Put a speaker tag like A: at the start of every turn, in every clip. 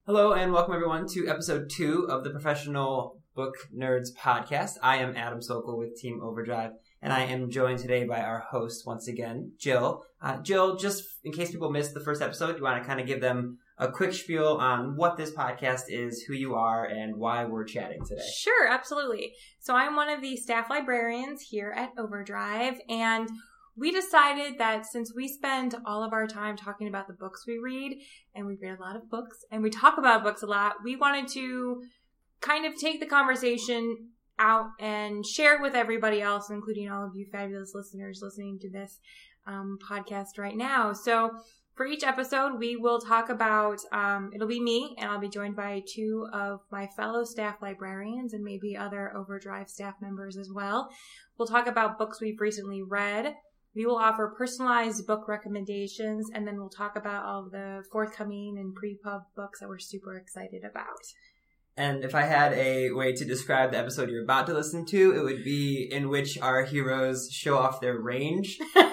A: Hello and welcome everyone to episode 2 of the Professional Book Nerds podcast. I am Adam Sokol with Team Overdrive, and I am joined today by our host once again, Jill. Jill, just in case people missed the first episode, you want to kind of give them a quick spiel on what this podcast is, who you are, and why we're chatting today.
B: Sure, absolutely. So I'm one of the staff librarians here at Overdrive, and we decided that since we spend all of our time talking about the books we read, and we read a lot of books, and we talk about books a lot, we wanted to kind of take the conversation out and share it with everybody else, including all of you fabulous listeners listening to this podcast right now. So for each episode, we will talk about, it'll be me, and I'll be joined by 2 of my fellow staff librarians and maybe other Overdrive staff members as well. We'll talk about books we've recently read. We will offer personalized book recommendations, and then we'll talk about all of the forthcoming and pre-pub books that we're super excited about.
A: And if I had a way to describe the episode you're about to listen to, it would be in which our heroes show off their range.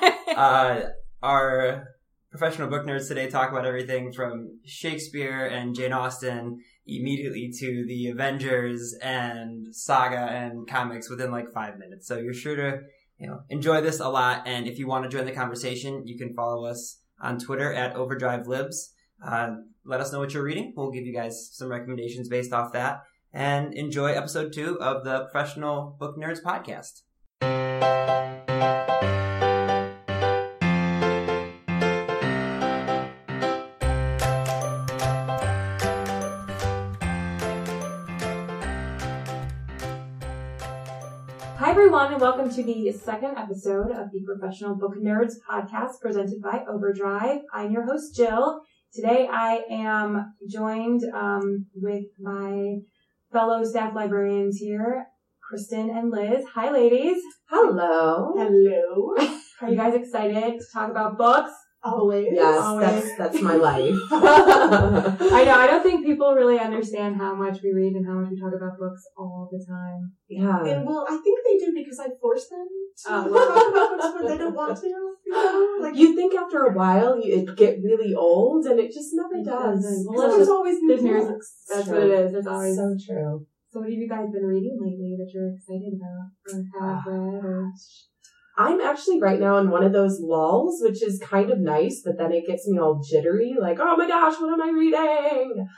A: Our professional book nerds today talk about everything from Shakespeare and Jane Austen immediately to the Avengers and saga and comics within like 5 minutes. So you're sure to enjoy this a lot, and if you want to join the conversation, you can follow us on Twitter at OverdriveLibs. Let us know what you're reading. We'll give you guys some recommendations based off that, and enjoy episode 2 of the Professional Book Nerds podcast.
C: Hi everyone, and welcome to the second episode of the Professional Book Nerds podcast presented by Overdrive. I'm your host, Jill. Today I am joined with my fellow staff librarians here, Kristen and Liz. Hi ladies.
D: Hello.
C: Hello. Are you guys excited to talk about books?
D: Always. Yes,
C: always.
D: That's my life.
C: I know, I don't think people really understand how much we read and how much we talk about books all the time.
D: Yeah.
E: Well, I think they do because I force them to talk about books when they don't want to.
D: You think after a while it get really old, and it just never does.
C: Well,
E: there's always new books.
C: That's what it is. It's always
D: so true.
C: So what have you guys been reading lately that you're excited about or have read? Or...
D: I'm actually right now in one of those lulls, which is kind of nice, but then it gets me all jittery, like, oh my gosh, what am I reading?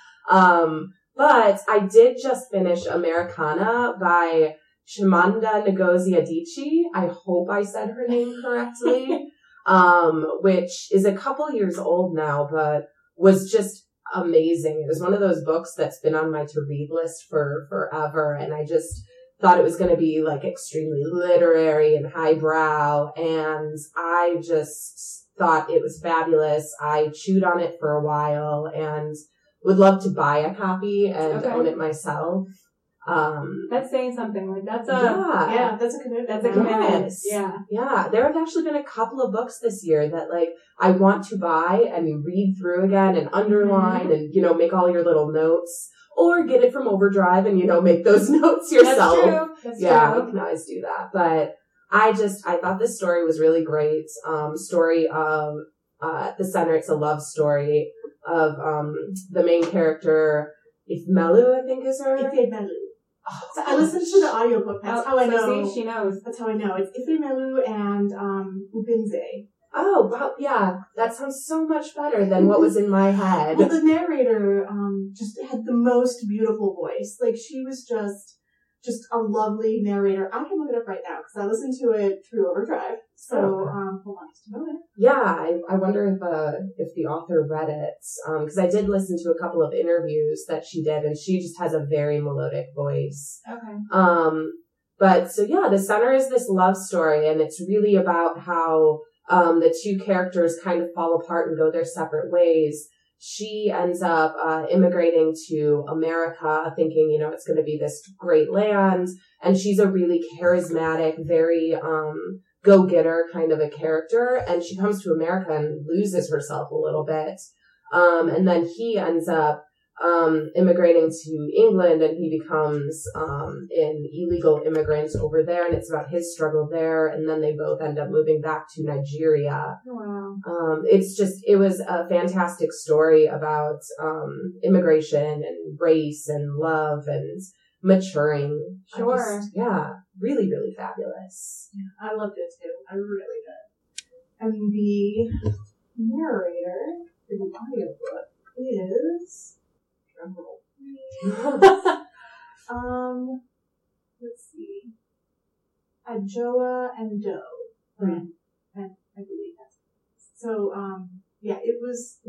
D: But I did just finish Americana by Chimamanda Ngozi Adichie. I hope I said her name correctly, which is a couple years old now, but was just amazing. It was one of those books that's been on my to-read list for forever, and I just thought it was going to be like extremely literary and highbrow, and I just thought it was fabulous. I chewed on it for a while and would love to buy a copy and own it myself.
C: That's saying something. Like that's
E: that's a commitment.
C: That's a commitment.
D: Yes.
C: Yeah.
D: There have actually been a couple of books this year that like I want to buy and read through again and underline and make all your little notes. Or get it from Overdrive and, make those notes yourself.
C: That's
D: true. You can always do that. But I thought this story was really great. Story of, at the center, it's a love story of, the main character, Ifemelu, I think is her.
E: Ifemelu. So I listened to the audiobook. That's how I know.
C: See, she knows.
E: That's how I know. It's Ifemelu and, Ubinze.
D: Oh, wow, yeah. That sounds so much better than what was in my head.
E: Well, the narrator, just had the most beautiful voice. Like, she was just a lovely narrator. I can look it up right now, because I listened to it through Overdrive. So, hold on just a moment.
D: Yeah, I wonder if the author read it. Because I did listen to a couple of interviews that she did, and she just has a very melodic voice.
C: Okay.
D: But, so yeah, the center is this love story, and it's really about how the 2 characters kind of fall apart and go their separate ways. She ends up immigrating to America thinking, it's going to be this great land. And she's a really charismatic, very go-getter kind of a character. And she comes to America and loses herself a little bit. And then he ends up immigrating to England, and he becomes an illegal immigrant over there, and it's about his struggle there, and then they both end up moving back to Nigeria.
C: Wow.
D: It was a fantastic story about immigration and race and love and maturing.
C: Sure.
D: Really, really fabulous.
E: I loved it too. I really did. And the narrator for the audiobook is let's see. Adjoa and Doe. And I believe that's so it was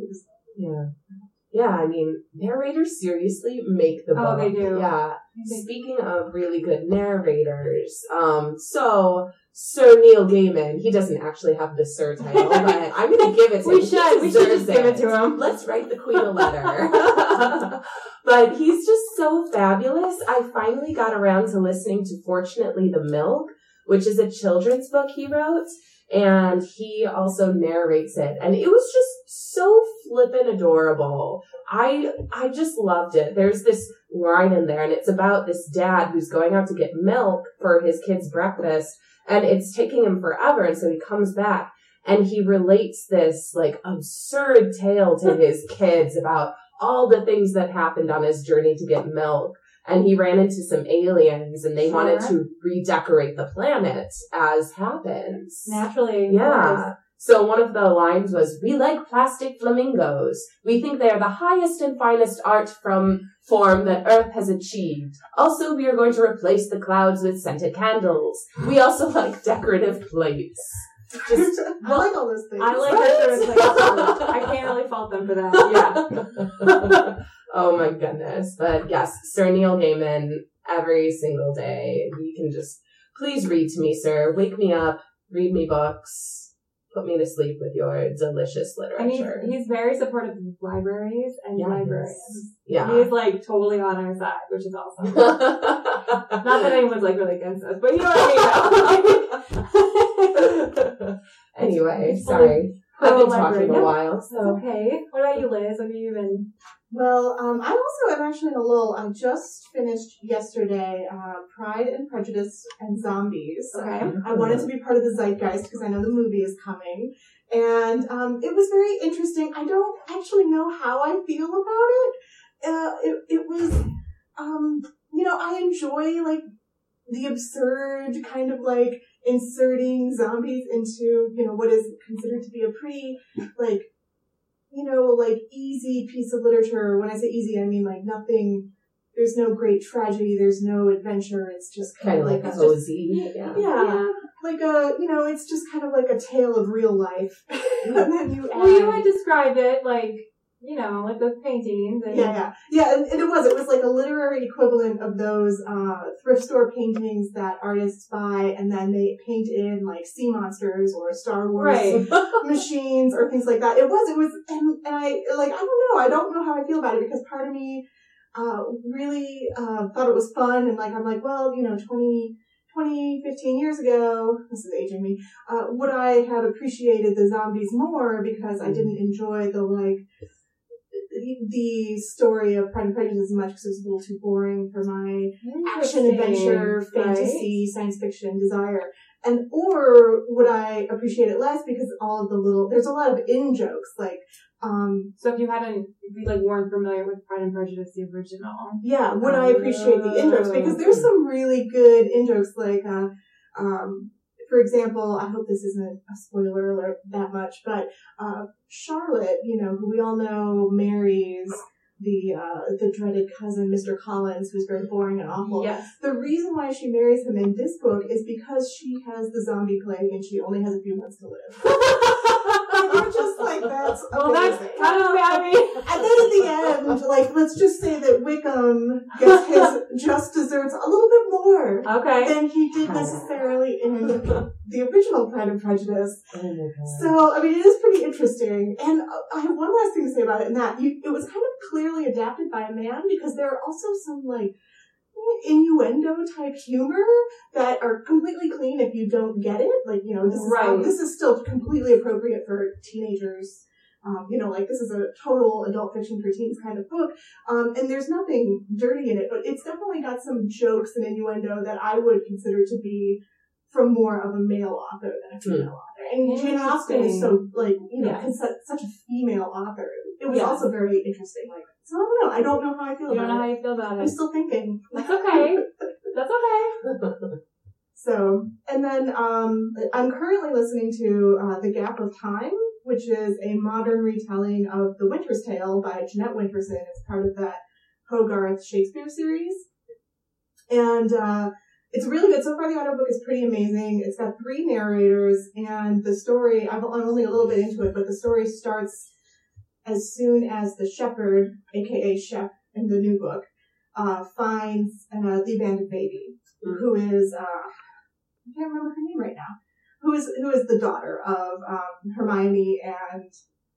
D: Yeah, I mean, narrators seriously make the book.
C: Oh, they do.
D: Yeah. Speaking of really good narrators, so Sir Neil Gaiman, he doesn't actually have the Sir title, but I'm going to give it to him.
C: We should just give it to him.
D: Let's write the Queen a letter. But he's just so fabulous. I finally got around to listening to Fortunately the Milk, which is a children's book he wrote. And he also narrates it. And it was just so flippin' adorable. I just loved it. There's this line in there, and it's about this dad who's going out to get milk for his kid's breakfast, and it's taking him forever, and so he comes back, and he relates this, like, absurd tale to his kids about all the things that happened on his journey to get milk. And he ran into some aliens, and they wanted to redecorate the planet, as happens.
C: Naturally.
D: Yeah. So one of the lines was, "We like plastic flamingos. We think they are the highest and finest art form that Earth has achieved. Also, we are going to replace the clouds with scented candles. We also like decorative plates." Just,
E: I like all those things.
C: I like that. I can't really fault them for that.
D: Yeah. Oh my goodness. But yes, Sir Neil Gaiman, every single day. You can just, please read to me, sir. Wake me up. Read me books. Put me to sleep with your delicious literature.
C: And he's very supportive of libraries and librarians.
D: Yeah.
C: He's like totally on our side, which is awesome. Not that anyone's like really against us, but you know what I mean.
D: Anyway, sorry. I've been talking a while, so.
C: Okay. What about you, Liz? What have you been?
E: Well, I also am actually in a lull. I just finished yesterday Pride and Prejudice and Zombies.
C: Okay.
E: I wanted to be part of the zeitgeist because I know the movie is coming. And it was very interesting. I don't actually know how I feel about it. It was, I enjoy, like, the absurd kind of, like, inserting zombies into, what is considered to be a pretty, like, easy piece of literature. When I say easy, I mean, like, nothing, there's no great tragedy, there's no adventure, it's just kind of like
D: cozy.
E: Like it's just kind of like a tale of real life. And then you add...
C: Well, you had described it like, like the paintings. And...
E: Yeah, and it was like a literary equivalent of those thrift store paintings that artists buy and then they paint in like sea monsters or Star Wars machines or things like that. It was, and I don't know how I feel about it because part of me really thought it was fun and like I'm like, well, 15 years ago, this is aging me, would I have appreciated the zombies more because I didn't enjoy the story of Pride and Prejudice as much because it was a little too boring for my action, adventure, fantasy, science fiction desire. Or would I appreciate it less because there's a lot of in-jokes, like,
C: so if you weren't familiar with Pride and Prejudice, the original.
E: Yeah, would I appreciate the in-jokes? Because there's some really good in-jokes, like, for example, I hope this isn't a spoiler alert that much, but Charlotte, who we all know marries the dreaded cousin, Mr. Collins, who's very boring and awful.
C: Yes.
E: The reason why she marries him in this book is because she has the zombie plague and she only has a few months to live. And you're just like, that's amazing.
C: Well, that's kind of happy.
E: And then at the end, like, let's just say that Wickham gets his just desserts a little bit more than he did necessarily in the original Pride and Prejudice.
D: Oh my God.
E: So, I mean, it is pretty interesting. And I have one last thing to say about it, and that it was kind of clearly adapted by a man because there are also some, like, innuendo type humor that are completely clean if you don't get it. Like, this is still completely appropriate for teenagers like this is a total adult fiction for teens kind of book. And there's nothing dirty in it, but it's definitely got some jokes and innuendo that I would consider to be from more of a male author than a female author. And Jane Austen is so, such a female author. It was also very interesting. So I don't know how I feel about it.
C: You don't know how you feel about it.
E: I'm still thinking.
C: That's okay. That's okay.
E: So, and then I'm currently listening to The Gap of Time, which is a modern retelling of The Winter's Tale by Jeanette Winterson. It's part of that Hogarth Shakespeare series. And it's really good. So far, the audiobook is pretty amazing. It's got 3 narrators, and the story, I'm only a little bit into it, but the story starts as soon as the shepherd, aka Shep in the new book, finds the abandoned baby, who is, I can't remember her name right now, who is the daughter of Hermione and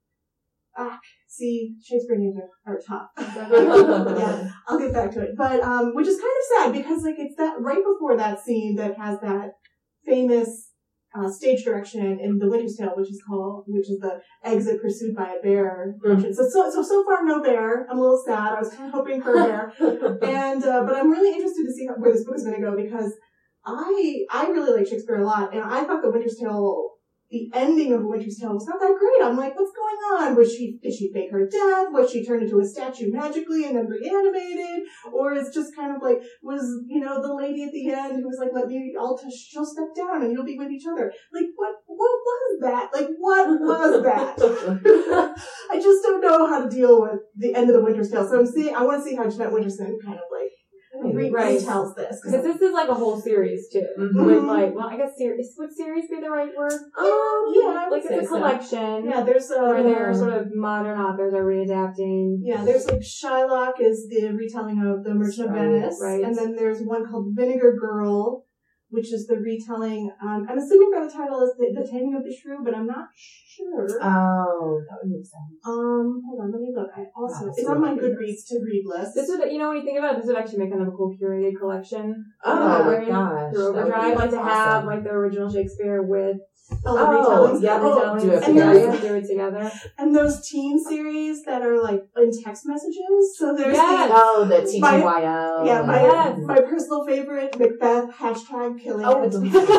E: Shakespeare names are tough. Yeah, I'll get back to it. But which is kind of sad because it's that right before that scene that has that famous stage direction in The Winter's Tale, which is the exit pursued by a bear. So far no bear. I'm a little sad. I was kind of hoping for a bear. And but I'm really interested to see where this book is going to go because I really like Shakespeare a lot, and I thought The Winter's Tale, the ending of The Winter's Tale was not that great. I'm like, what's going on? Did she fake her death? Was she turned into a statue magically and then reanimated? Or it's just kind of was, the lady at the end who was like, she'll step down and you'll be with each other. What was that? What was that? I just don't know how to deal with the end of The Winter's Tale. So I want to see how Jeanette Winterson kind of retells this.
C: Because this is a whole series too.
E: Mm-hmm.
C: With I guess would series be the right word?
E: Yeah,
C: it's a collection.
E: Yeah, there's
C: where they're sort of modern authors are readapting.
E: Yeah, there's Shylock is the retelling of The Merchant of Venice,
C: right?
E: And then there's one called Vinegar Girl, which is the retelling. I'm assuming by the title is the Taming of the Shrew, but I'm not sure.
D: Oh, that would make sense.
E: Hold on, let me look. It's on my Goodreads to read list.
C: This would, when you think about it, this would actually make kind of a cool curated collection.
D: Oh my gosh!
C: Through Overdrive, to have the original Shakespeare with
E: all the retellings.
D: Yeah,
C: do it together.
E: And those teen series that are in text messages. So there's
D: the TTYL.
E: Yeah, my personal favorite, Macbeth, #killing it.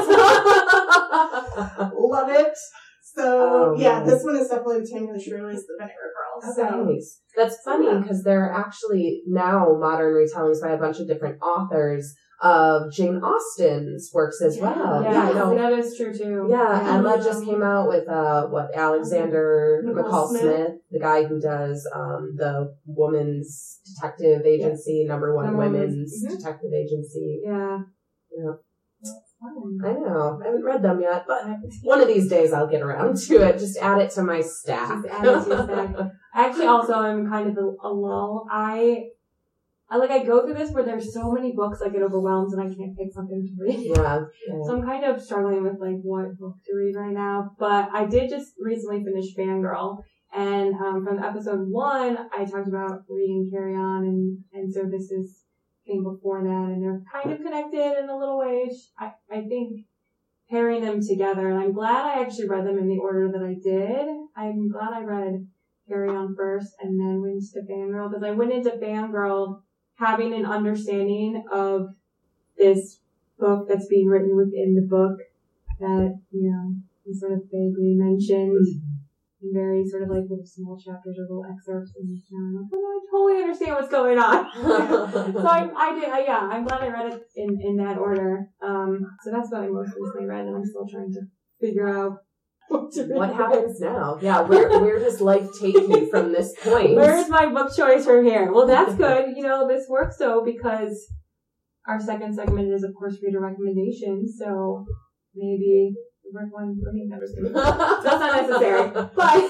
E: Love it. So, this one is definitely The Taming of the Shrew is the Vinegar Girl.
D: Okay. So, that's funny because there are actually now modern retellings by a bunch of different authors of Jane Austen's works as well.
C: Yeah, that is true too.
D: Yeah, Emma just came out with Alexander McCall Smith, the guy who does the Woman's Detective Agency, number one women's detective agency.
C: Yeah.
D: I know. I haven't read them yet, but one of these days I'll get around to it. Just add it to my stack.
C: Just add it to your stack. Actually, also, I'm kind of a lull. I go through this where there's so many books I get overwhelmed and I can't pick something to read.
D: Yeah.
C: So I'm kind of struggling with what book to read right now. But I did just recently finish Fangirl. And from episode 1, I talked about reading Carry On, and so this came before that, and they're kind of connected in a little way. I think pairing them together, and I'm glad I actually read them in the order that I did. I'm glad I read Carry On first and then went to Fangirl, because I went into Fangirl having an understanding of this book that's being written within the book that, is sort of vaguely mentioned. Very sort of little small chapters or little excerpts, and I totally understand what's going on. So I'm glad I read it in that order. So that's what I most recently read, and I'm still trying to figure out
D: what happens now. Yeah, where does life take you from this point?
C: Where's my book choice from here? Well, that's good. This works because our second segment is, of course, reader recommendations. So maybe one for me. That's not necessary. But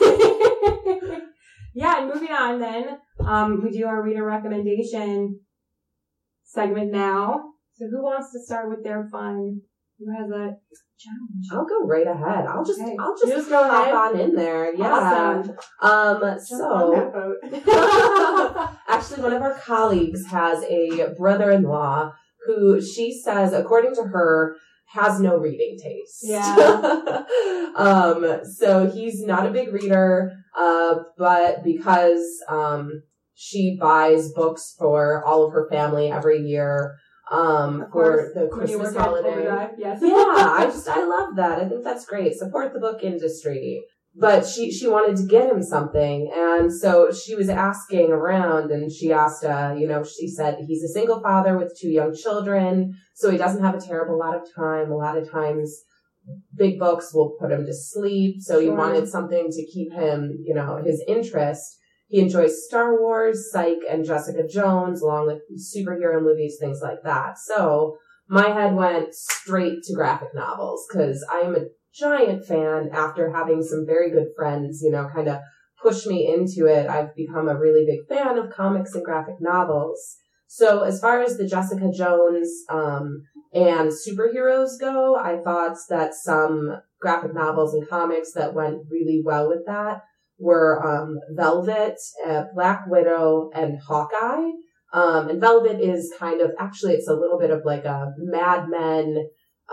C: and moving on then, we do our reader recommendation segment now. So who wants to start with their fun? Who has a challenge?
D: I'll go right ahead. I'll just
C: go ahead.
D: on in there. Yeah. Awesome. So actually one of our colleagues has a brother-in-law who she says, according to her, has no reading taste.
C: Yeah.
D: So he's not a big reader. But because, she buys books for all of her family every year, for the Christmas holiday.
C: Yes.
D: Yeah, I love that. I think that's great. Support the book industry. But she wanted to get him something. And so she was asking around and she asked, she said he's a single father with 2 young children. So he doesn't have a terrible lot of time. A lot of times big books will put him to sleep. So he wanted something to keep him, his interest. He enjoys Star Wars, Psych, and Jessica Jones, along with superhero movies, things like that. So my head went straight to graphic novels because I am a giant fan after having some very good friends, kind of push me into it. I've become a really big fan of comics and graphic novels. So as far as the Jessica Jones, and superheroes go, I thought that some graphic novels and comics that went really well with that were, Velvet, Black Widow, and Hawkeye. And Velvet is it's a little bit of like a Mad Men,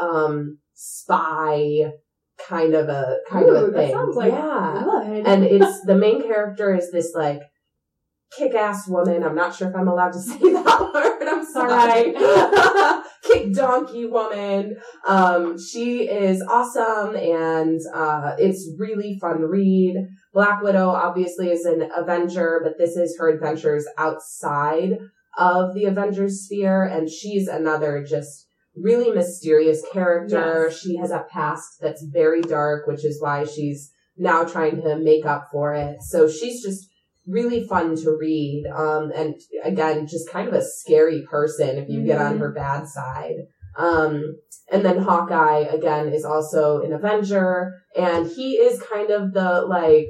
D: spy kind of a thing.
C: That sounds like
D: good. And it's the main character is this like kick-ass woman. I'm not sure if I'm allowed to say that word. I'm sorry. Kick donkey woman. She is awesome and it's really fun read. Black Widow obviously is an Avenger, but this is her adventures outside of the Avengers sphere, and she's another just really mysterious character.
C: Yes.
D: She has a past that's very dark, which is why she's now trying to make up for it. So she's just really fun to read. And again, just kind of a scary person if you get on her bad side. And then Hawkeye, again, is also an Avenger, and he is kind of the,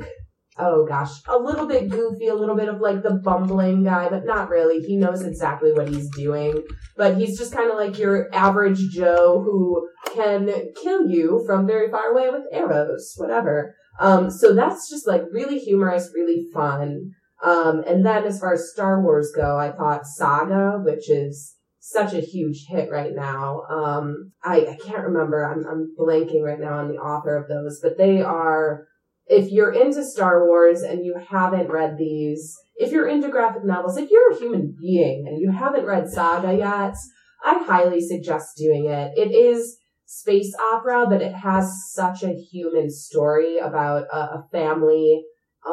D: a little bit goofy, a little bit of, the bumbling guy, but not really. He knows exactly what he's doing, but he's just kind of like your average Joe who can kill you from very far away with arrows, whatever. So that's just, really humorous, really fun. And then as far as Star Wars go, I thought Saga, which is such a huge hit right now. I can't remember. I'm blanking right now on the author of those, but they are, if you're into Star Wars and you haven't read these, if you're into graphic novels, if you're a human being and you haven't read Saga yet, I highly suggest doing it. It is space opera, but it has such a human story about a family,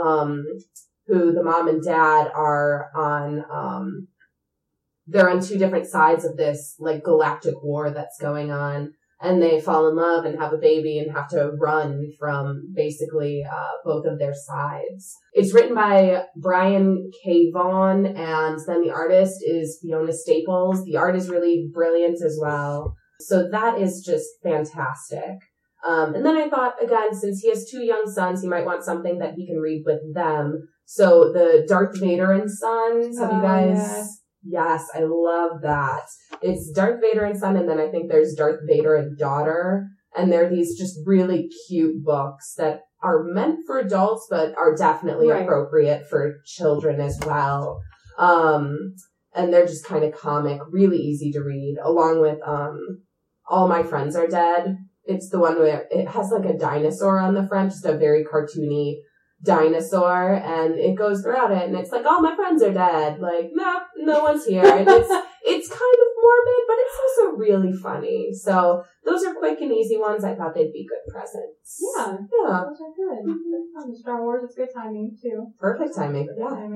D: who the mom and dad are on, they're on 2 different sides of this, galactic war that's going on, and they fall in love and have a baby and have to run from basically, both of their sides. It's written by Brian K. Vaughan, and then the artist is Fiona Staples. The art is really brilliant as well. So that is just fantastic. And then I thought, again, since he has 2 young sons, he might want something that he can read with them. So the Darth Vader and Sons, have you guys... Yes, I love that. It's Darth Vader and Son, and then I think there's Darth Vader and Daughter. And they're these just really cute books that are meant for adults, but are definitely appropriate for children as well. And they're just kind of comic, really easy to read, along with All My Friends Are Dead. It's the one where it has a dinosaur on the front, just a very cartoony dinosaur, and it goes throughout it, and it's all my friends are dead. No one's here. And it's kind of morbid, but it's also really funny. So those are quick and easy ones. I thought they'd be good presents.
C: Yeah. Those are good. Mm-hmm. Star Wars is good timing too.
D: Perfect timing.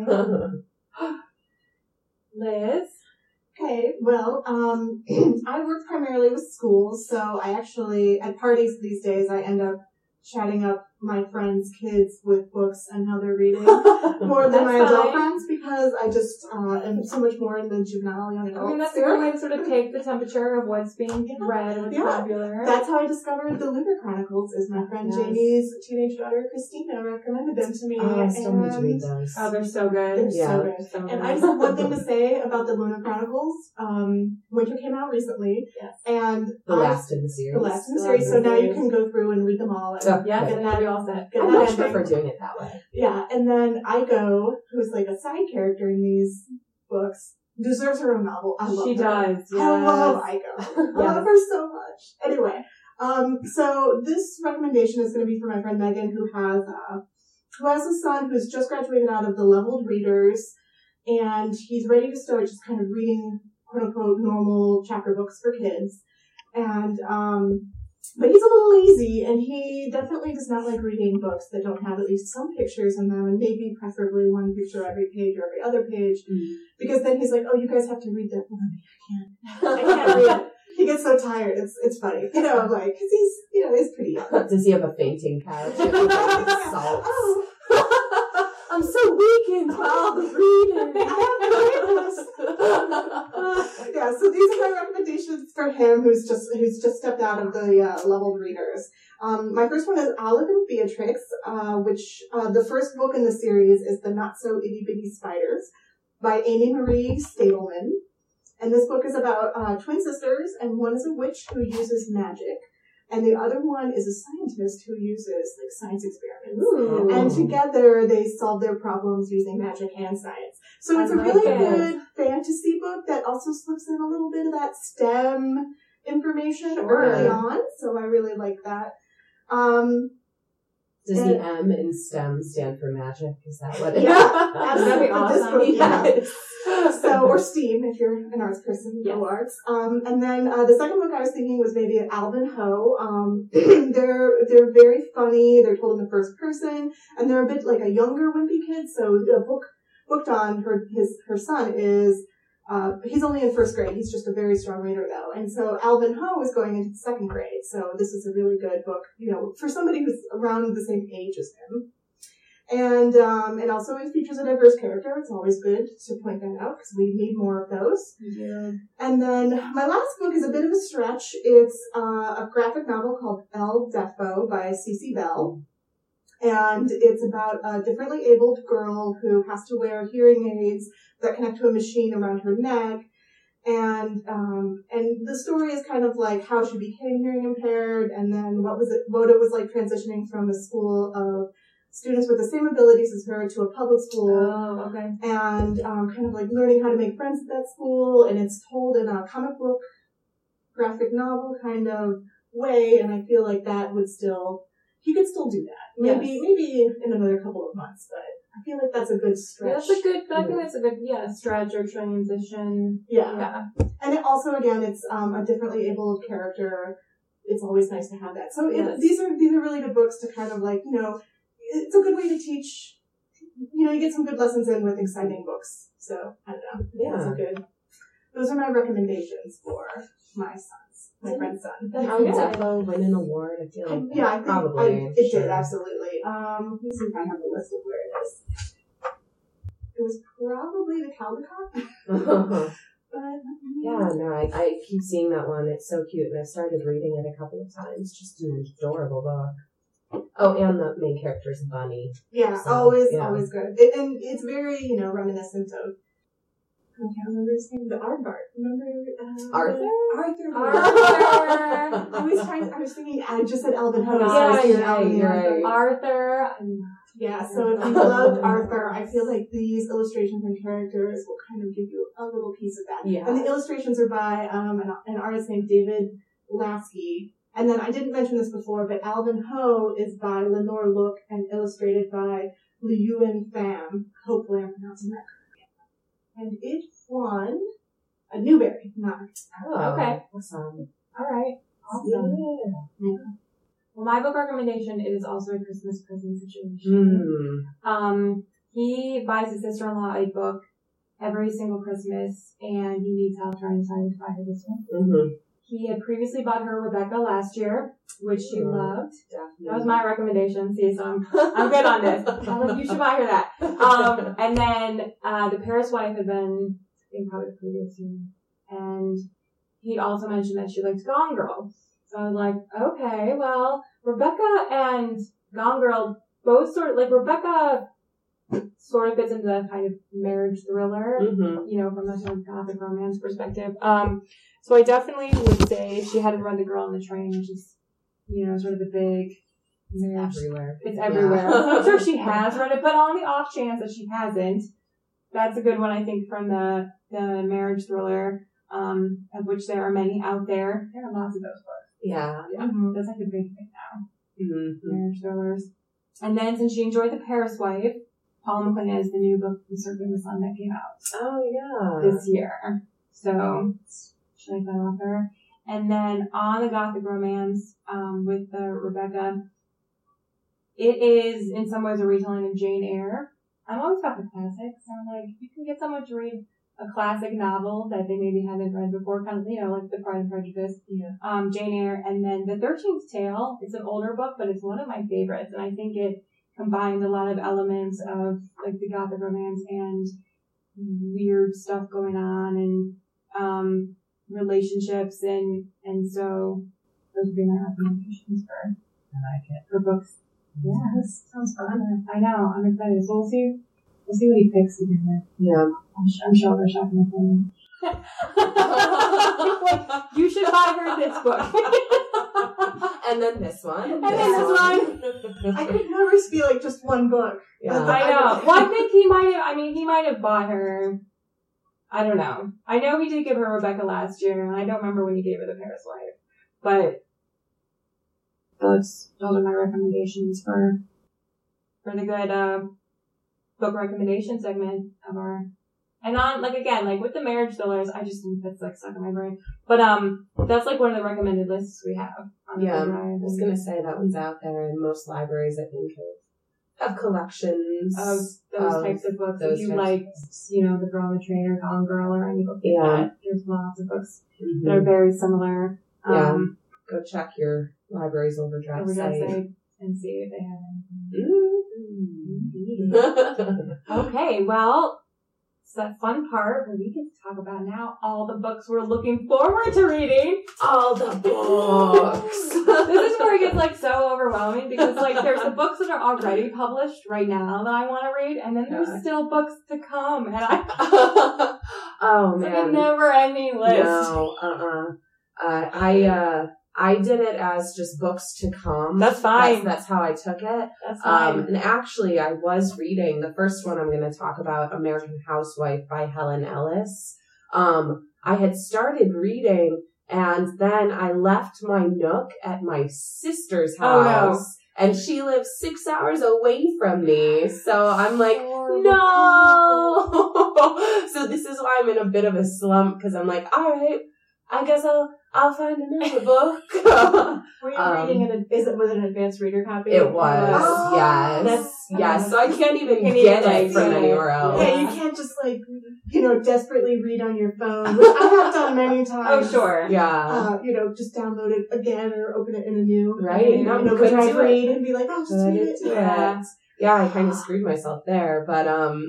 C: Liz?
E: Okay, well, I work primarily with schools, so I actually, at parties these days, I end up chatting up my friends' kids with books and how they're reading more than my adult friends, because I just am so much more in the juvenile young adult.
C: That's a good way to sort of take the temperature of what's being read and what's popular.
E: That's how I discovered the Lunar Chronicles, is my friend Jamie's teenage daughter Christina recommended them to me.
D: Oh, I still need to read those.
C: Oh, they're so good.
E: They're so good. And I just have one thing to say about the Lunar Chronicles. Winter came out recently.
C: Yes.
E: And
D: the last in the series.
E: So now you can go through and read them all.
C: And now you're all set.
D: I'm much prefer doing it that way.
E: Yeah, and then Igo, who's a side character in these books, deserves her own novel. I love her.
C: She does. Yes.
E: I love Igo. I love her so much. Anyway, so this recommendation is going to be for my friend Megan, who has who has a son who's just graduated out of the leveled readers, and he's ready to start just kind of reading quote unquote normal chapter books for kids. And but he's a little lazy, and he definitely does not like reading books that don't have at least some pictures in them, and maybe preferably one picture every page or every other page, because then he's like, "Oh, you guys have to read that for me. I can't read it." He gets so tired. It's funny, I'm like, because he's pretty young.
D: Does he have a fainting couch? Salts. I'm so weakened by all the reading.
E: Yeah, so these are my recommendations for him, who's just stepped out of the leveled readers. My first one is Olive and Beatrix, which the first book in the series is The Not So Itty Bitty Spiders by Amy Marie Stableman. And this book is about twin sisters, and one is a witch who uses magic, and the other one is a scientist who uses science experiments.
D: Ooh.
E: And together they solve their problems using magic and science. So it's a really good fantasy book that also slips in a little bit of that STEM information early on. So I really like that.
D: Does the M in STEM stand for magic? Is that what it is?
E: Yeah,
B: That'd be awesome.
D: Yes.
E: So, or STEAM if you're an arts person, go arts. And then the second book I was thinking was maybe Alvin Ho. They're very funny. They're told in the first person, and they're a bit like a younger wimpy kid. So the book booked on her son is he's only in first grade. He's just a very strong reader though, and so Alvin Ho is going into second grade. So this is a really good book, for somebody who's around the same age as him. And it also features a diverse character. It's always good to point that out because we need more of those.
B: Yeah.
E: And then my last book is a bit of a stretch. It's a graphic novel called El Defo by C.C. Bell. And it's about a differently abled girl who has to wear hearing aids that connect to a machine around her neck. And the story is kind of like how she became hearing impaired, and then what it was like transitioning from a school of students with the same abilities as her to a public school.
B: Oh, okay.
E: And kind of like learning how to make friends at that school, and it's told in a comic book, graphic novel kind of way, and I feel like that he could still do that. Maybe in another couple of months, but I feel like that's a good stretch.
B: I think that's a good, stretch or transition.
E: Yeah. And it also, again, it's a differently abled character. It's always nice to have that. So these are really good books to kind of like, it's a good way to teach. You get some good lessons in with exciting books. So, I don't know. Yeah. Those are my recommendations for my friend's son.
D: How did Defo win an award? I feel like
E: I think
D: probably.
E: It did, absolutely. Let me see if I have a list of where it is. It was probably the Caldecott. But
D: I keep seeing that one. It's so cute, and I've started reading it a couple of times. Just an adorable book. Oh, and the main character is Bunny.
E: Yeah,
D: so,
E: always good. And it's very, reminiscent of, I can't remember his name, the Aardvark. Remember?
D: Arthur?
E: I was thinking, I just said Alvin Ho.
D: You're right.
B: Arthur.
E: Yeah, so if you loved Arthur, I feel like these illustrations and characters will kind of give you a little piece of that.
D: Yeah.
E: And the illustrations are by an artist named David Lasky. And then I didn't mention this before, but Alvin Ho is by Lenore Look and illustrated by Liyuan Pham. Hopefully I'm pronouncing that correctly. And it won a Newbery.
B: Oh, okay.
D: Awesome.
B: All right. Awesome.
D: Yeah.
B: Well, my book recommendation is also a Christmas present situation. He buys his sister-in-law a book every single Christmas, and he needs help trying to decide to buy her this one.
D: Mm-hmm.
B: He had previously bought her Rebecca last year, which she loved.
D: Definitely.
B: That was my recommendation. See, so I'm good on this. I'm like, you should buy her that. And then The Paris Wife had been, I think, probably the previous year. And he also mentioned that she liked Gone Girl. So I was like, okay, well, Rebecca and Gone Girl both Rebecca sort of fits into that kind of marriage thriller, from a sort of gothic romance perspective. So I definitely would say she hadn't read The Girl on the Train, which is, sort of a big marriage. It's everywhere. Yeah. I'm sure she has read it, but on the off chance that she hasn't, that's a good one, I think, from the marriage thriller, of which there are many out there. There are lots of those books.
D: Yeah.
B: That's like a big thing now. Marriage thrillers.
C: And then since she enjoyed The Paris Wife, Paula McLean has the new book, Usurping the Sun, that came out
D: Oh, yeah.
C: this year. So she liked that author. And then on the Gothic romance, with Rebecca, it is in some ways a retelling of Jane Eyre. I'm always about the classics. I'm like, you can get someone to read a classic novel that they maybe haven't read before, kind of, like The Pride and Prejudice, Jane Eyre, and then The 13th Tale. It's an older book, but it's one of my favorites, and I think it combines a lot of elements of like the Gothic romance and weird stuff going on and relationships, and so those would be my recommendations for books. Yeah, this sounds fun. I know. I'm excited. So we'll see what he picks again.
D: Yeah.
C: I'm sure they're shopping with him. You should buy her this book.
D: And then this one.
C: And then this one.
E: I could never be like just one book.
D: Yeah.
C: I know. Well, I think he might have bought her. I don't know. I know he did give her Rebecca last year, and I don't remember when he gave her The Paris Wife. But those are my recommendations for the good book recommendation segment of our. And on with the marriage thrillers, I just think that's like stuck in my brain. But that's like one of the recommended lists we have on
D: Yeah,
C: Drive.
D: I was gonna say that one's out there, and most libraries, I think, have collections
C: of those types of books.
D: those
C: If you
D: types
C: like,
D: of books.
C: The Girl in the Train or Gone Girl or any book like
D: Yeah.
C: that, there's lots of books
D: Mhm.
C: that are very similar.
D: Yeah. Go check your library's Overdrive
C: Overdrive
D: site.
C: site and see if they have anything.
D: Mm-hmm.
C: Okay, well, it's that fun part where we get to talk about now all the books we're looking forward to reading.
D: All the books.
C: This is where it gets like so overwhelming because like there's the books that are already published right now that I want to read, and then there's still books to come, and
D: Oh
C: it's like
D: man,
C: a never-ending list.
D: No, I did it as just books to come.
C: That's fine.
D: That's how I took it.
C: That's fine.
D: And actually, I was reading the first one I'm going to talk about, American Housewife by Helen Ellis. I had started reading, and then I left my Nook at my sister's house.
C: Oh, no.
D: And she lives 6 hours away from me. So I'm like,
C: Horrible.
D: no. So this is why I'm in a bit of a slump, because I'm like, all right, I guess I'll find another book.
E: Were you reading was it an advanced reader copy?
D: It was,
E: Oh,
D: yes. So I can't even
C: Can
D: get
C: you,
D: it from anywhere else.
E: Yeah, you can't just desperately read on your phone, which I have done many times.
C: Oh, sure.
D: Yeah.
E: Just download it again or open it in a new.
D: Right.
E: And,
D: No,
E: try
D: couldn't
E: to
D: do it.
E: read and be like, oh, just read it.
C: Yeah.
D: Yeah, I kind of screwed myself there, but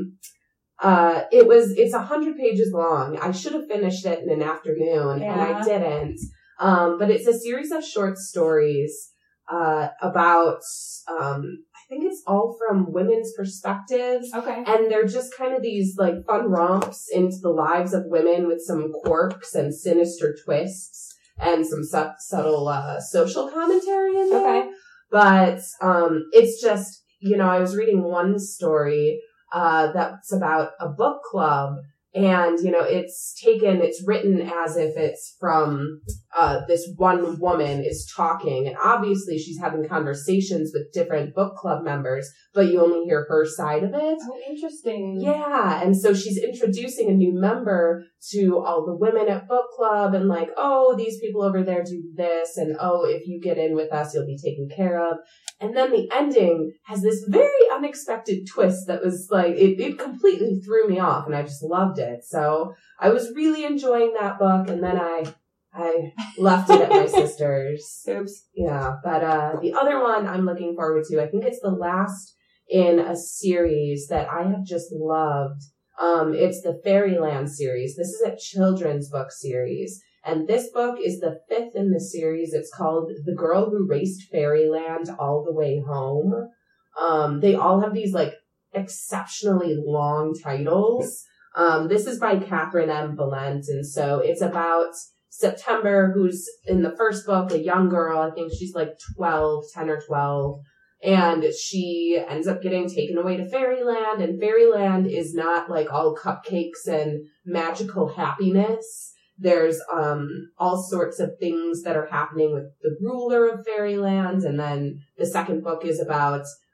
D: it's 100 pages long. I should have finished it in an afternoon, and I didn't. But it's a series of short stories about I think it's all from women's perspectives.
C: Okay.
D: And they're just kind of these like fun romps into the lives of women with some quirks and sinister twists and some subtle social commentary in there.
C: Okay.
D: But it's just, I was reading one story that's about a book club, and it's written as if it's from this one woman is talking, and obviously she's having conversations with different book club members, but you only hear her side of it.
C: Oh, interesting.
D: Yeah, and so she's introducing a new member to all the women at book club, and like, oh, these people over there do this, and oh, if you get in with us, you'll be taken care of. And then the ending has this very unexpected twist that was like, it completely threw me off, and I just loved it. So I was really enjoying that book, and then I left it at my sister's.
C: Oops.
D: Yeah, but the other one I'm looking forward to, I think it's the last in a series that I have just loved. It's the Fairyland series. This is a children's book series. And this book is the 5th in the series. It's called The Girl Who Raced Fairyland All the Way Home. They all have these like exceptionally long titles. This is by Catherine M. Valent. And so it's about September, who's in the first book, a young girl. I think she's like 10 or 12. And she ends up getting taken away to Fairyland. And Fairyland is not like all cupcakes and magical happiness. There's all sorts of things that are happening with the ruler of Fairyland. And then the second book is about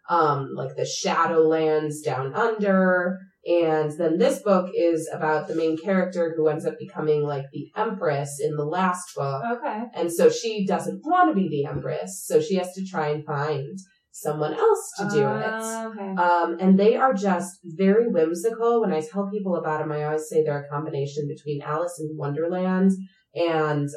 D: like the Shadowlands Down Under. And then this book is about the main character who ends up becoming like the Empress in the last book.
C: Okay.
D: And so she doesn't want to be the Empress, so she has to try and find someone else to do it.
C: Okay.
D: And they are just very whimsical. When I tell people about them, I always say they're a combination between Alice in Wonderland and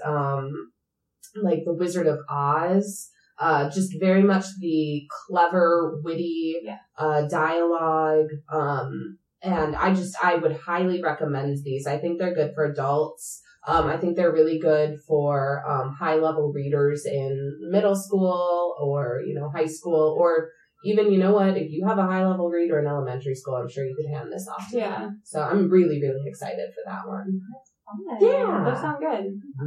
D: like The Wizard of Oz. Just very much the clever, witty dialogue. And I would highly recommend these. I think they're good for adults. I think they're really good for high-level readers in middle school or, high school, or even, if you have a high-level reader in elementary school, I'm sure you could hand this off to them. So I'm really, really excited for that one.
C: That's fun.
D: Yeah.
C: Those sound good.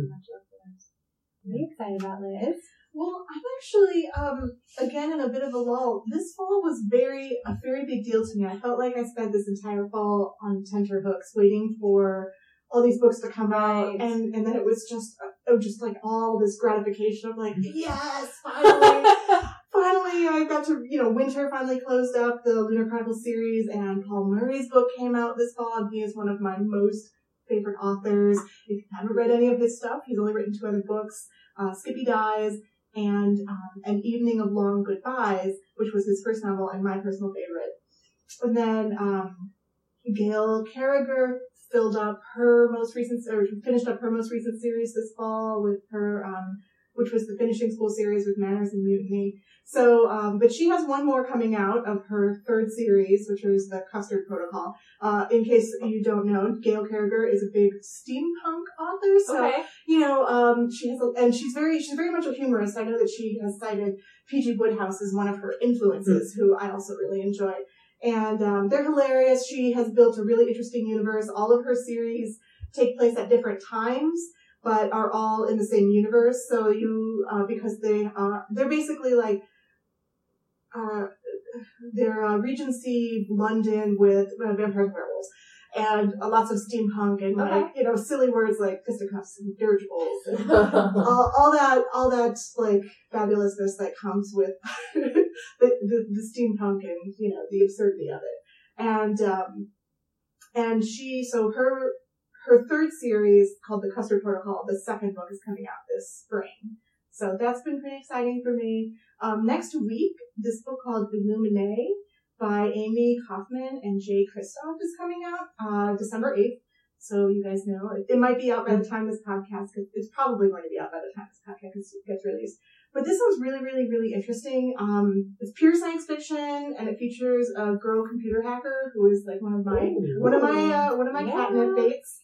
C: What are you excited about, Liz?
E: Well, I'm actually, again, in a bit of a lull. This fall was a very big deal to me. I felt like I spent this entire fall on tenterhooks waiting for all these books to come out. And then it was just like all this gratification of like, yes, finally, finally I got to, winter finally closed up, the Lunar Chronicles series, and Paul Murray's book came out this fall, and he is one of my most favorite authors. If you haven't read any of his stuff, he's only written 2 other books, Skippy Dies, and An Evening of Long Goodbyes, which was his first novel and my personal favorite. And then Gail Carriger finished up her most recent series this fall with her, which was the Finishing School series with Manners and Mutiny. So, but she has one more coming out of her 3rd series, which is the Custard Protocol. In case you don't know, Gail Carriger is a big steampunk author. So, she's very much a humorist. I know that she has cited P.G. Wodehouse as one of her influences, who I also really enjoy. And they're hilarious. She has built a really interesting universe. All of her series take place at different times, but are all in the same universe. So because they're basically like, they're Regency London with vampires and werewolves, and lots of steampunk and silly words like fisticuffs and dirigibles and all that like fabulousness that comes with the steampunk and the absurdity of it. And she her 3rd series called The Custard Protocol, the 2nd book is coming out this spring. So that's been pretty exciting for me. Next week, this book called Illuminae by Amy Kaufman and Jay Kristoff is coming out, December 8th. So you guys know, it might be out by the time this podcast, it's probably going to be out by the time this podcast gets released. But this one's really, really, really interesting. It's pure science fiction, and it features a girl computer hacker who is like one of my catnip baits.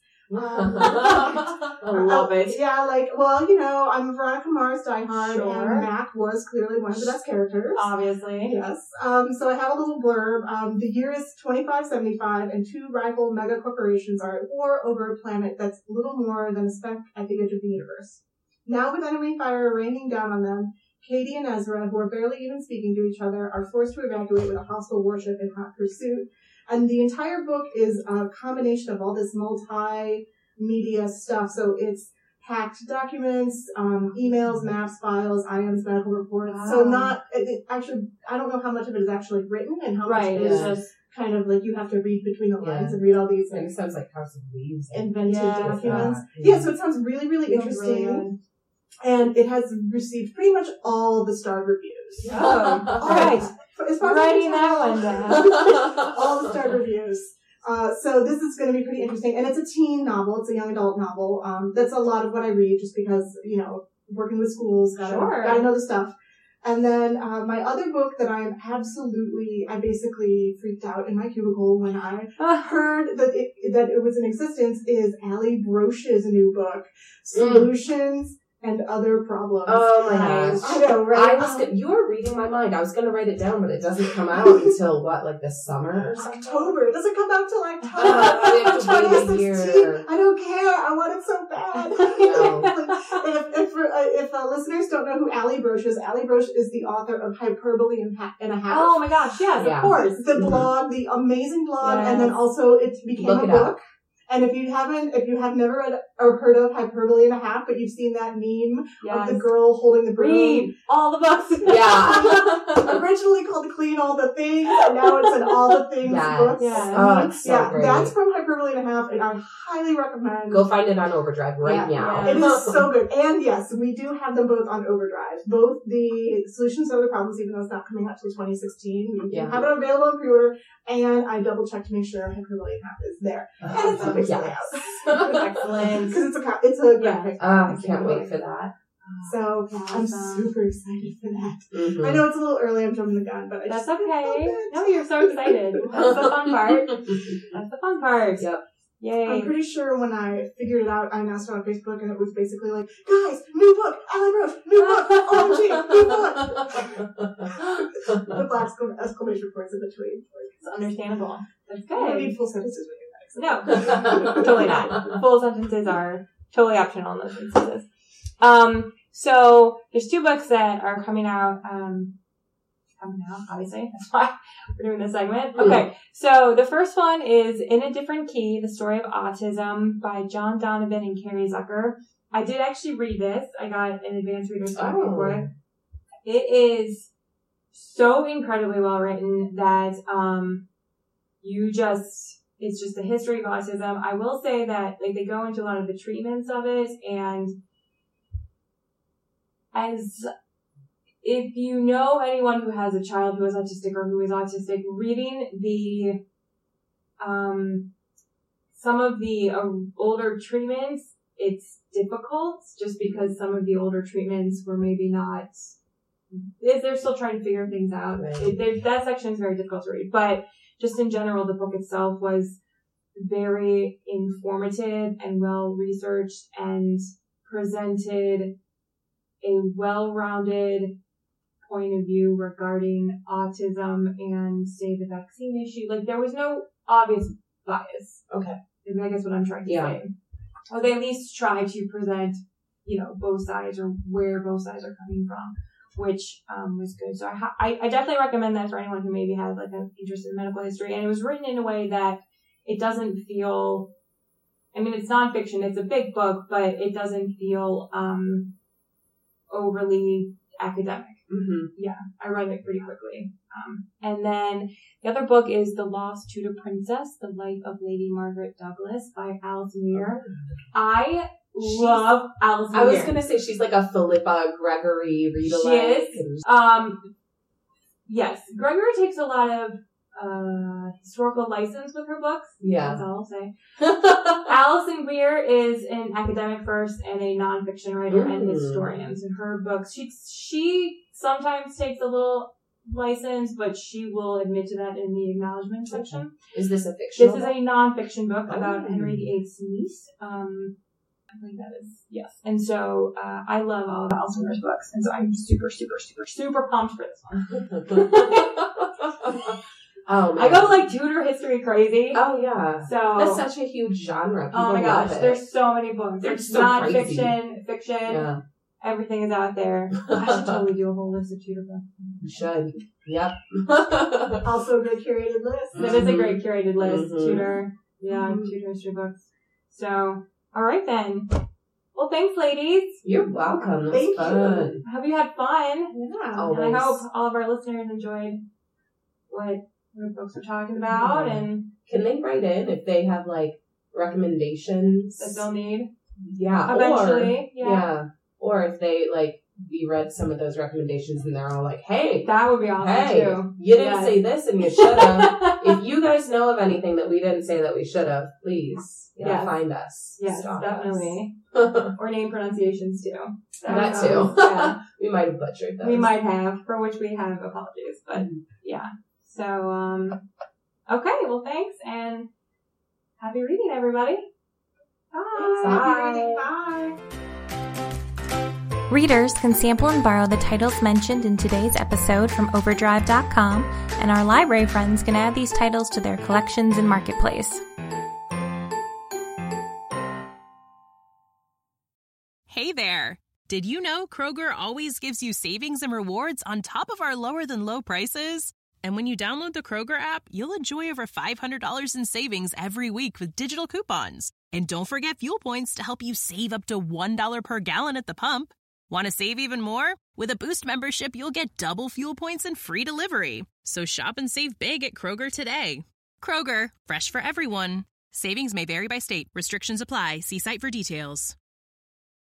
D: I love it.
E: Yeah, I'm Veronica Mars diehard, and Mac was clearly one of the best characters.
C: Obviously.
E: Yes. So I have a little blurb. The year is 2575, and 2 rival mega corporations are at war over a planet that's little more than a speck at the edge of the universe. Now with enemy fire raining down on them, Katie and Ezra, who are barely even speaking to each other, are forced to evacuate with a hostile warship in hot pursuit. And the entire book is a combination of all this multimedia stuff. So it's hacked documents, emails, maps, files, IMs, medical reports. Wow. So actually, I don't know how much of it is actually written and how much is just kind of like you have to read between the lines and read all these.
D: It sounds like House of Leaves.
E: Invented documents. So it sounds really, really interesting. Really, and it has received pretty much all the star reviews.
C: Oh, all right.
E: As far as
C: writing that one down.
E: All the star reviews. So this is going to be pretty interesting. And it's a teen novel. It's a young adult novel. That's a lot of what I read just because, working with schools, gotta know the stuff. And then my other book that I basically freaked out in my cubicle when I heard that it was in existence is Allie Broche's new book, Solutions and Other Problems.
D: Oh my gosh.
E: I know, right?
D: You were reading my mind. I was going to write it down, but it doesn't come out until the summer or something?
E: October. It doesn't come out till October. 2016. I don't care. I want it so bad. If listeners don't know who Allie Broche is the author of Hyperbole and a Half.
C: Oh my gosh, yes, of course.
E: The blog, the amazing blog, and then also it became a book. And if you have never read or heard of Hyperbole and a Half, but you've seen that meme of the girl holding the broom.
B: Read all the books.
D: Yeah.
E: Originally called Clean All the Things, and now it's an All the Things books.
B: Yes.
D: Oh, it's so great.
E: That's from Hyperbole and a Half, and I highly recommend.
D: Go find it on Overdrive right now.
E: It is so good. And yes, we do have them both on Overdrive. Both the Solutions to Other Problems, even though it's not coming out till 2016. We have it available on pre-order, and I double checked to make sure Hyperbole and a Half is there. And it's officially out.
B: Excellent.
E: Because it's a graphic.
D: I can't wait for that.
E: So I'm super excited for that.
D: Mm-hmm.
E: I know it's a little early, I'm jumping the gun, but
B: That's okay. No, you're so excited. That's the fun part. That's the fun part.
D: Yep.
B: Yay.
E: I'm pretty sure when I figured it out, I announced it on Facebook, and it was basically like, guys, new book, Ally Rose, new book, OMG, new book. With exclamation points in between.
B: It's understandable. That's
E: I don't
B: good.
E: need full sentences with you
B: No, totally not. Full sentences are totally optional in those instances. So there's 2 books that are coming out, obviously. That's why we're doing this segment. Okay. So the first one is In a Different Key, The Story of Autism by John Donovan and Carrie Zucker. I did actually read this. I got an advanced reader's copy for it. It is so incredibly well written that, it's just the history of autism. I will say that, like, they go into a lot of the treatments of it, and as if you know anyone who has a child who is autistic or who is autistic, reading the some of the older treatments, it's difficult just because some of the older treatments were maybe not. They're still trying to figure things out. Right. That section is very difficult to read, but just in general, the book itself was very informative and well-researched and presented a well-rounded point of view regarding autism and, say, the vaccine issue. Like, there was no obvious bias.
D: Okay.
B: Is I guess what I'm trying to say. Or they at least try to present, both sides or where both sides are coming from, which was good. So I definitely recommend that for anyone who maybe has like an interest in medical history. And it was written in a way that it doesn't feel, it's nonfiction, it's a big book, but it doesn't feel overly academic. Mm-hmm. Yeah, I read it pretty quickly. And then the other book is The Lost Tudor Princess, The Life of Lady Margaret Douglas by Alison Weir. I love Alison Weir.
D: I was going to say she's like a Philippa Gregory read-alike.
B: She is. Yes, Gregory takes a lot of historical license with her books.
D: Yeah.
B: That's all I'll say. Alison Weir is an academic first and a nonfiction writer and historian. So her books, she sometimes takes a little license, but she will admit to that in the acknowledgement section.
D: Is this a fictional
B: This is a nonfiction book about Henry VIII's niece. I believe that is, yes. And so, I love all of Alison Weir's books, and so I'm super, super, super, super pumped for this one.
D: Oh, man.
B: I go like Tudor history crazy.
D: Oh, yeah.
B: So
D: that's such a huge genre. People
B: oh my gosh, there's so many books.
D: They're
B: It's
D: so
B: non-fiction, fiction,
D: Yeah.
B: everything is out there. I should totally do a whole list of Tudor books.
D: You should. Yep.
E: Also a good curated list.
B: That is a great curated list.
D: Mm-hmm.
B: Tudor, Tudor history books. So, all right then. Well, thanks, ladies.
D: You're welcome.
E: Thank
D: fun.
B: I hope you had fun.
E: Yeah.
D: Always.
B: And I hope all of our listeners enjoyed what folks are talking about, and
D: can they write in if they have like recommendations
B: that they'll need.
D: Yeah.
B: Eventually.
D: Or if they like we read some of those recommendations and they're all like, hey,
B: that would be awesome
D: hey,
B: too.
D: You didn't say this and you should have. If you guys know of anything that we didn't say that we should have, please find us.
B: Yes,
D: Stop
B: definitely.
D: us.
B: Or name pronunciations too.
D: That too.
B: Yeah.
D: We might have butchered those.
B: We might have, for which we have apologies. But yeah. So, okay, well thanks and happy reading, everybody. Bye.
E: Happy reading. Bye.
F: Readers can sample and borrow the titles mentioned in today's episode from Overdrive.com, and our library friends can add these titles to their collections in Marketplace.
G: Hey there! Did you know Kroger always gives you savings and rewards on top of our lower-than-low prices? And when you download the Kroger app, you'll enjoy over $500 in savings every week with digital coupons. And don't forget fuel points to help you save up to $1 per gallon at the pump. Want to save even more? With a Boost membership, you'll get double fuel points and free delivery. So shop and save big at Kroger today. Kroger, fresh for everyone. Savings may vary by state. Restrictions apply. See site for details.